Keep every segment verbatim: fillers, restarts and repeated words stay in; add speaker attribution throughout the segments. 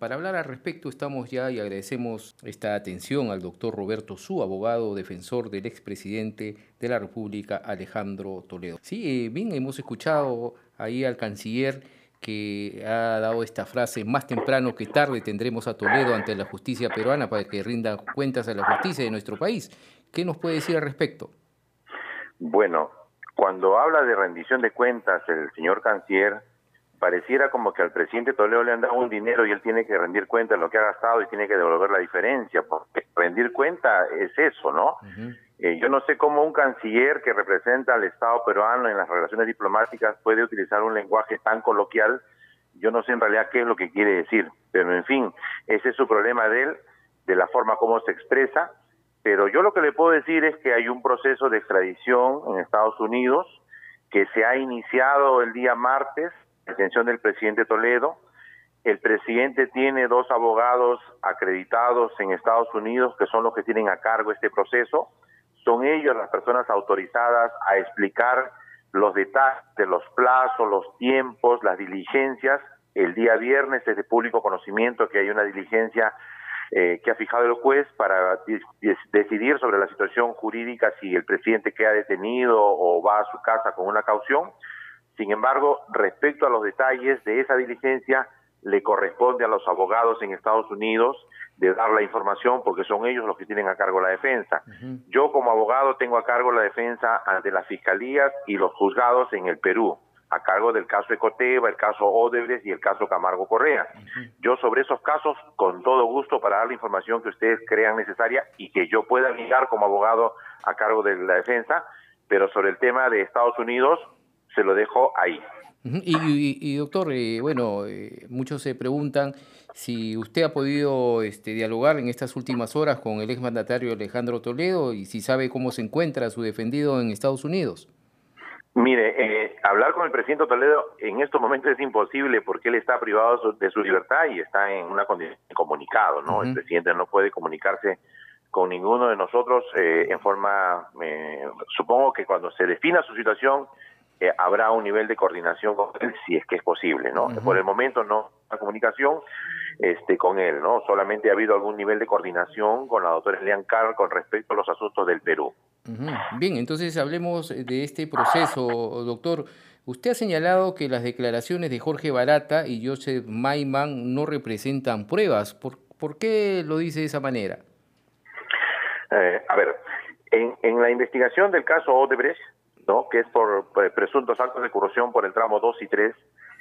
Speaker 1: Para hablar al respecto estamos ya y agradecemos esta atención al doctor Roberto Su, abogado defensor del expresidente de la República, Alejandro Toledo. Sí, eh, bien, hemos escuchado ahí al canciller que ha dado esta frase: más temprano que tarde tendremos a Toledo ante la justicia peruana para que rinda cuentas a la justicia de nuestro país. ¿Qué nos puede decir al respecto?
Speaker 2: Bueno, cuando habla de rendición de cuentas el señor canciller, pareciera como que al presidente Toledo le han dado un dinero y él tiene que rendir cuenta de lo que ha gastado y tiene que devolver la diferencia, porque rendir cuenta es eso, ¿no?
Speaker 1: Uh-huh.
Speaker 2: Eh, yo no sé cómo un canciller que representa al Estado peruano en las relaciones diplomáticas puede utilizar un lenguaje tan coloquial. Yo no sé en realidad qué es lo que quiere decir, pero en fin, ese es su problema de él, de la forma como se expresa. Pero yo lo que le puedo decir es que hay un proceso de extradición en Estados Unidos que se ha iniciado el día martes, a atención del presidente Toledo. El presidente tiene dos abogados acreditados en Estados Unidos que son los que tienen a cargo este proceso. Son ellos las personas autorizadas a explicar los detalles de los plazos, los tiempos, las diligencias. El día viernes es de público conocimiento que hay una diligencia eh, que ha fijado el juez para decidir sobre la situación jurídica, si el presidente queda detenido o va a su casa con una caución. Sin embargo, respecto a los detalles de esa diligencia, le corresponde a los abogados en Estados Unidos de dar la información, porque son ellos los que tienen a cargo la defensa. Uh-huh. Yo como abogado tengo a cargo la defensa ante las fiscalías y los juzgados en el Perú, a cargo del caso Ecoteva, el caso Odebrecht y el caso Camargo Correa. Uh-huh. Yo sobre esos casos, con todo gusto, para dar la información que ustedes crean necesaria y que yo pueda guiar como abogado a cargo de la defensa, pero sobre el tema de Estados Unidos, se lo dejo ahí.
Speaker 1: Y, y, y doctor, eh, bueno, eh, muchos se preguntan si usted ha podido este, dialogar en estas últimas horas con el exmandatario Alejandro Toledo y si sabe cómo se encuentra su defendido en Estados Unidos.
Speaker 2: Mire, eh, hablar con el presidente Toledo en estos momentos es imposible porque él está privado de su libertad y está en una condición de comunicado, ¿no? Uh-huh. El presidente no puede comunicarse con ninguno de nosotros eh, en forma, eh, supongo que cuando se defina su situación, Eh, habrá un nivel de coordinación con él, si es que es posible, ¿no? Uh-huh. Por el momento no hay comunicación este, con él, ¿no? Solamente ha habido algún nivel de coordinación con la doctora Elian Carr con respecto a los asuntos del Perú.
Speaker 1: Uh-huh. Bien, entonces hablemos de este proceso, doctor. Usted ha señalado que las declaraciones de Jorge Barata y Joseph Maiman no representan pruebas. ¿Por, por qué lo dice de esa manera?
Speaker 2: Eh, a ver, en, en la investigación del caso Odebrecht, ¿no?, que es por, por presuntos actos de corrupción por el tramo dos y tres,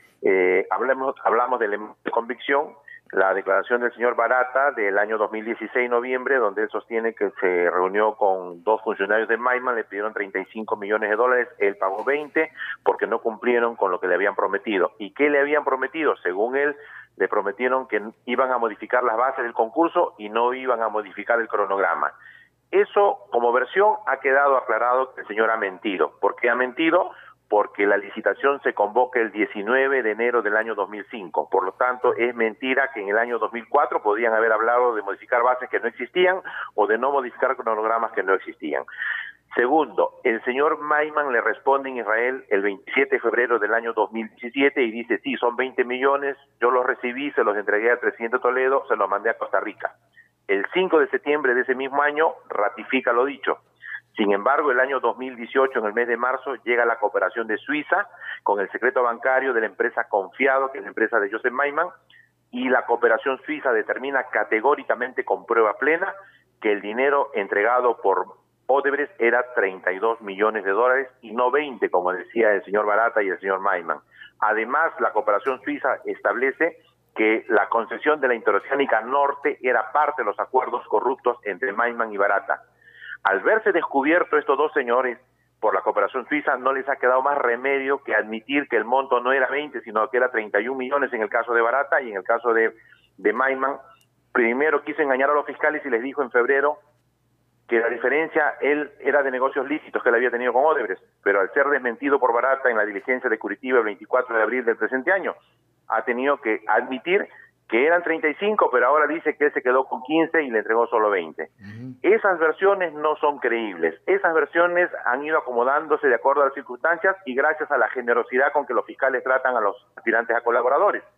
Speaker 2: eh, hablamos, hablamos de, de convicción, la declaración del señor Barata del año dos mil dieciséis, noviembre, donde él sostiene que se reunió con dos funcionarios de Maiman, le pidieron treinta y cinco millones de dólares, él pagó veinte porque no cumplieron con lo que le habían prometido. ¿Y qué le habían prometido? Según él, le prometieron que iban a modificar las bases del concurso y no iban a modificar el cronograma. Eso, como versión, ha quedado aclarado que el señor ha mentido. ¿Por qué ha mentido? Porque la licitación se convoca el diecinueve de enero del año dos mil cinco. Por lo tanto, es mentira que en el año dos mil cuatro podían haber hablado de modificar bases que no existían o de no modificar cronogramas que no existían. Segundo, el señor Maiman le responde en Israel el veintisiete de febrero del año dos mil diecisiete y dice, sí, son veinte millones, yo los recibí, se los entregué al presidente Toledo, se los mandé a Costa Rica. El cinco de septiembre de ese mismo año ratifica lo dicho. Sin embargo, el año dos mil dieciocho, en el mes de marzo, llega la cooperación de Suiza con el secreto bancario de la empresa Confiado, que es la empresa de Joseph Maiman, y la cooperación suiza determina categóricamente con prueba plena que el dinero entregado por Odebrecht era treinta y dos millones de dólares y no veinte, como decía el señor Barata y el señor Maiman. Además, la cooperación suiza establece que la concesión de la Interoceánica Norte era parte de los acuerdos corruptos entre Maiman y Barata. Al verse descubierto estos dos señores por la cooperación suiza, no les ha quedado más remedio que admitir que el monto no era veinte, sino que era treinta y un millones en el caso de Barata y en el caso de, de Maiman. Primero quiso engañar a los fiscales y les dijo en febrero que la diferencia, él era de negocios lícitos que él había tenido con Odebrecht, pero al ser desmentido por Barata en la diligencia de Curitiba el veinticuatro de abril del presente año, ha tenido que admitir que eran treinta y cinco, pero ahora dice que él se quedó con quince y le entregó solo veinte. Uh-huh. Esas versiones no son creíbles. Esas versiones han ido acomodándose de acuerdo a las circunstancias y gracias a la generosidad con que los fiscales tratan a los aspirantes a colaboradores.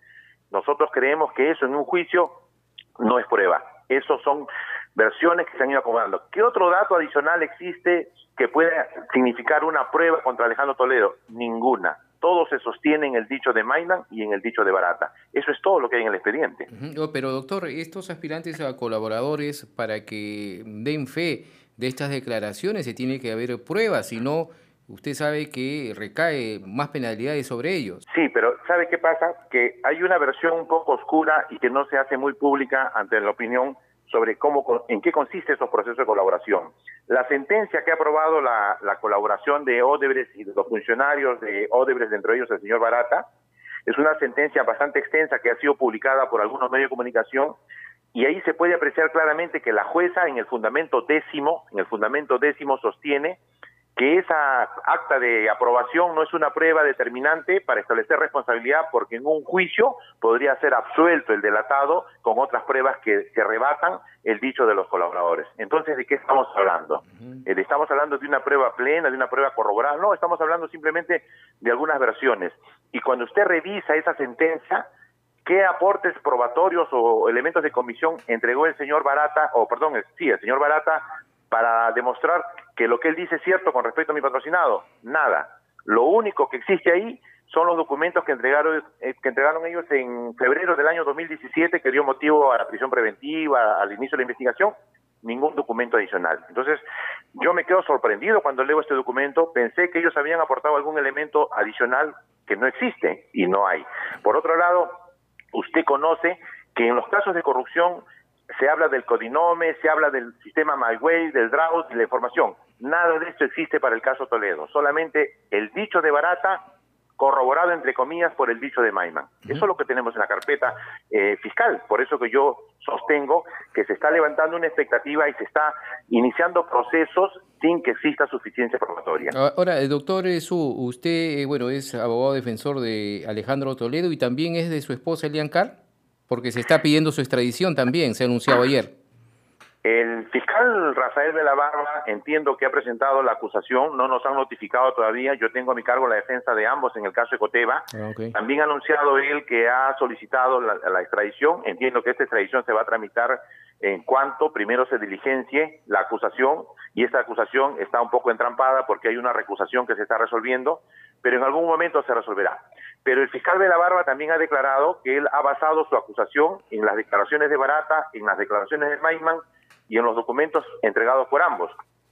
Speaker 2: Nosotros creemos que eso en un juicio no es prueba. Esos son versiones que se han ido acomodando. ¿Qué otro dato adicional existe que pueda significar una prueba contra Alejandro Toledo? Ninguna. Todo se sostiene en el dicho de Mayman y en el dicho de Barata. Eso es todo lo que hay en el expediente.
Speaker 1: Uh-huh. Pero doctor, estos aspirantes a colaboradores, para que den fe de estas declaraciones, se tiene que haber pruebas, si no, usted sabe que recae más penalidades sobre ellos.
Speaker 2: Sí, pero ¿sabe qué pasa? Que hay una versión un poco oscura y que no se hace muy pública ante la opinión sobre cómo, en qué consiste esos procesos de colaboración. La sentencia que ha aprobado la, la colaboración de Odebrecht y de los funcionarios de Odebrecht, entre ellos el señor Barata, es una sentencia bastante extensa que ha sido publicada por algunos medios de comunicación, y ahí se puede apreciar claramente que la jueza en el fundamento décimo, en el fundamento décimo sostiene que esa acta de aprobación no es una prueba determinante para establecer responsabilidad, porque en un juicio podría ser absuelto el delatado con otras pruebas que, que rebatan el dicho de los colaboradores. Entonces, ¿de qué estamos hablando? Uh-huh. Eh, ¿Estamos hablando de una prueba plena, de una prueba corroborada? No, estamos hablando simplemente de algunas versiones. Y cuando usted revisa esa sentencia, ¿qué aportes probatorios o elementos de comisión entregó el señor Barata, o perdón, el, sí, el señor Barata, para demostrar que lo que él dice es cierto con respecto a mi patrocinado? Nada. Lo único que existe ahí son los documentos que entregaron, eh, que entregaron ellos en febrero del año dos mil diecisiete, que dio motivo a la prisión preventiva, al inicio de la investigación. Ningún documento adicional. Entonces, yo me quedo sorprendido cuando leo este documento. Pensé que ellos habían aportado algún elemento adicional que no existe, y no hay. Por otro lado, usted conoce que en los casos de corrupción se habla del codinome, se habla del sistema MyWay, del drought y la información. Nada de esto existe para el caso Toledo. Solamente el dicho de Barata, corroborado entre comillas por el dicho de Mayman. Uh-huh. Eso es lo que tenemos en la carpeta eh, fiscal. Por eso que yo sostengo que se está levantando una expectativa y se está iniciando procesos sin que exista suficiencia probatoria.
Speaker 1: Ahora, el doctor Su, usted eh, bueno, es abogado defensor de Alejandro Toledo y también es de su esposa Elian Carr, porque se está pidiendo su extradición también, se ha anunciado ayer.
Speaker 2: El fiscal Rafael de la Barba, entiendo que ha presentado la acusación, no nos han notificado todavía. Yo tengo a mi cargo la defensa de ambos en el caso de Ecoteva. Ah, okay. También ha anunciado él que ha solicitado la, la extradición. Entiendo que esta extradición se va a tramitar en cuanto primero se diligencie la acusación, y esta acusación está un poco entrampada porque hay una recusación que se está resolviendo, pero en algún momento se resolverá. Pero el fiscal de la Barba también ha declarado que él ha basado su acusación en las declaraciones de Barata, en las declaraciones de Mayman y en los documentos entregados por ambos.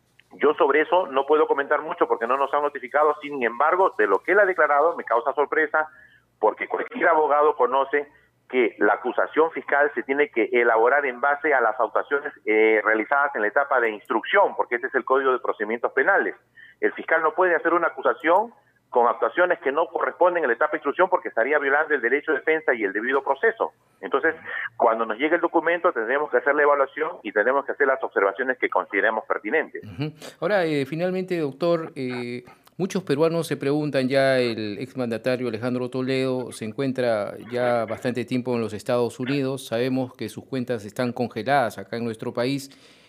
Speaker 2: Yo sobre eso no puedo comentar mucho porque no nos han notificado. Sin embargo, de lo que él ha declarado me causa sorpresa, porque cualquier abogado conoce que la acusación fiscal se tiene que elaborar en base a las actuaciones eh, realizadas en la etapa de instrucción, porque este es el Código de Procedimientos Penales. El fiscal no puede hacer una acusación con actuaciones que no corresponden a la etapa de instrucción, porque estaría violando el derecho de defensa y el debido proceso. Entonces, cuando nos llegue el documento, tendremos que hacer la evaluación y tendremos que hacer las observaciones que consideremos pertinentes.
Speaker 1: Uh-huh. Ahora, eh, finalmente, doctor, eh, muchos peruanos se preguntan, ya el exmandatario Alejandro Toledo se encuentra ya bastante tiempo en los Estados Unidos, sabemos que sus cuentas están congeladas acá en nuestro país,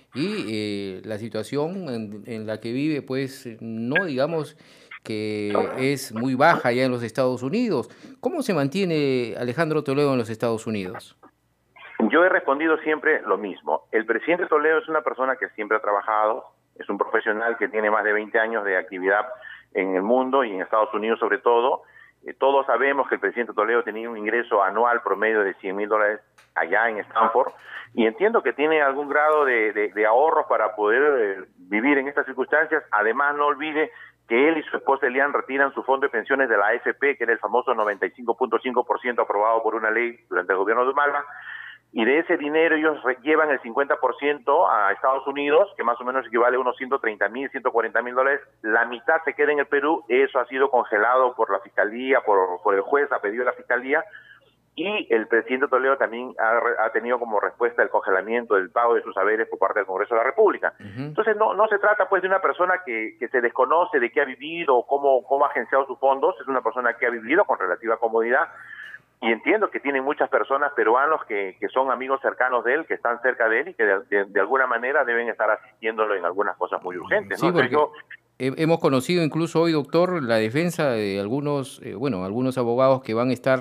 Speaker 1: y eh, la situación en, en la que vive, pues, no digamos que es muy baja ya en los Estados Unidos. ¿Cómo se mantiene Alejandro Toledo en los Estados Unidos?
Speaker 2: Yo he respondido siempre lo mismo. El presidente Toledo es una persona que siempre ha trabajado, es un profesional que tiene más de veinte años de actividad en el mundo y en Estados Unidos sobre todo. Eh, todos sabemos que el presidente Toledo tenía un ingreso anual promedio de cien mil dólares allá en Stanford, y entiendo que tiene algún grado de, de, de ahorros para poder eh, vivir en estas circunstancias. Además, no olvide que él y su esposa Elian retiran su fondo de pensiones de la A F P, que era el famoso noventa y cinco punto cinco por ciento aprobado por una ley durante el gobierno de Humala, y de ese dinero ellos llevan el cincuenta por ciento a Estados Unidos, que más o menos equivale a unos ciento treinta mil, ciento cuarenta mil dólares. La mitad se queda en el Perú. Eso ha sido congelado por la Fiscalía, por, por el juez, a pedido de la Fiscalía, y el presidente Toledo también ha, ha tenido como respuesta el congelamiento del pago de sus haberes por parte del Congreso de la República. Uh-huh. Entonces no no se trata pues de una persona que, que se desconoce de qué ha vivido o cómo, cómo ha agenciado sus fondos. Es una persona que ha vivido con relativa comodidad, y entiendo que tiene muchas personas peruanos que, que son amigos cercanos de él, que están cerca de él y que de, de, de alguna manera deben estar asistiéndolo en algunas cosas muy urgentes, ¿no?
Speaker 1: Sí, porque yo, hemos conocido incluso hoy, doctor, la defensa de algunos, eh, bueno, algunos abogados que van a estar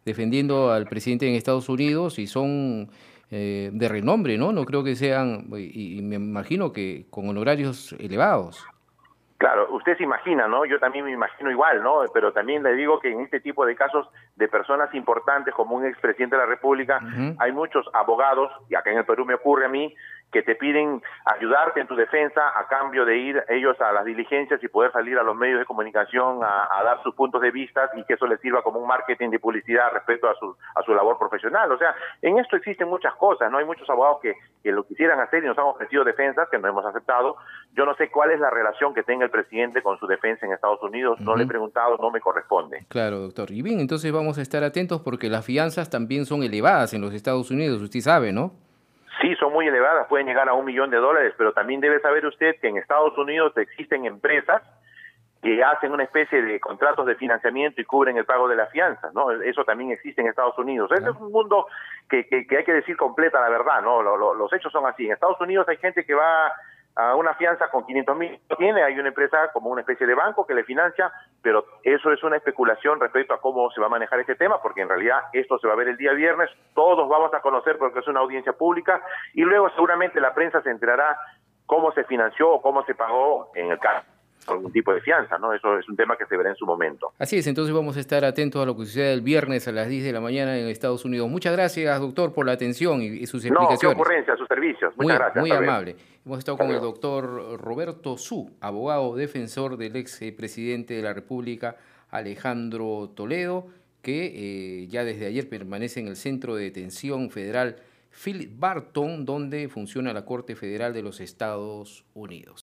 Speaker 1: defendiendo al presidente en Estados Unidos y son eh, de renombre, ¿no? No creo que sean, y, y me imagino que con honorarios elevados.
Speaker 2: Claro, usted se imagina, ¿no? Yo también me imagino igual, ¿no? Pero también le digo que en este tipo de casos de personas importantes como un expresidente de la República,
Speaker 1: Uh-huh.
Speaker 2: hay muchos abogados, y acá en el Perú me ocurre a mí, que te piden ayudarte en tu defensa a cambio de ir ellos a las diligencias y poder salir a los medios de comunicación a, a dar sus puntos de vista y que eso les sirva como un marketing de publicidad respecto a su a su labor profesional. O sea, en esto existen muchas cosas, ¿no? Hay muchos abogados que, que lo quisieran hacer y nos han ofrecido defensas que no hemos aceptado. Yo no sé cuál es la relación que tenga el presidente con su defensa en Estados Unidos, no
Speaker 1: Uh-huh.
Speaker 2: le he preguntado, no me corresponde.
Speaker 1: Claro, doctor. Y bien, entonces vamos a estar atentos porque las fianzas también son elevadas en los Estados Unidos, usted sabe, ¿no?
Speaker 2: Sí, son muy elevadas, pueden llegar a un millón de dólares, pero también debe saber usted que en Estados Unidos existen empresas que hacen una especie de contratos de financiamiento y cubren el pago de las fianzas, ¿no? Eso también existe en Estados Unidos. Ese es un mundo que, que, que hay que decir completa la verdad, ¿no? Lo, lo, los hechos son así. En Estados Unidos hay gente que va a una fianza con quinientos mil, tiene, hay una empresa como una especie de banco que le financia, pero eso es una especulación respecto a cómo se va a manejar este tema, porque en realidad esto se va a ver el día viernes, todos vamos a conocer porque es una audiencia pública, y luego seguramente la prensa se enterará cómo se financió o cómo se pagó en el caso algún tipo de fianza, ¿no? Eso es un tema que se verá en su momento.
Speaker 1: Así es, entonces vamos a estar atentos a lo que suceda el viernes a las diez de la mañana en Estados Unidos. Muchas gracias, doctor, por la atención y, y sus explicaciones.
Speaker 2: No, qué ocurrencia, sus servicios. Muchas
Speaker 1: Muy,
Speaker 2: gracias.
Speaker 1: muy amable. Hemos estado con el doctor Roberto Su, abogado defensor del ex presidente de la República, Alejandro Toledo, que eh, ya desde ayer permanece en el Centro de Detención Federal Philip Barton, donde funciona la Corte Federal de los Estados Unidos.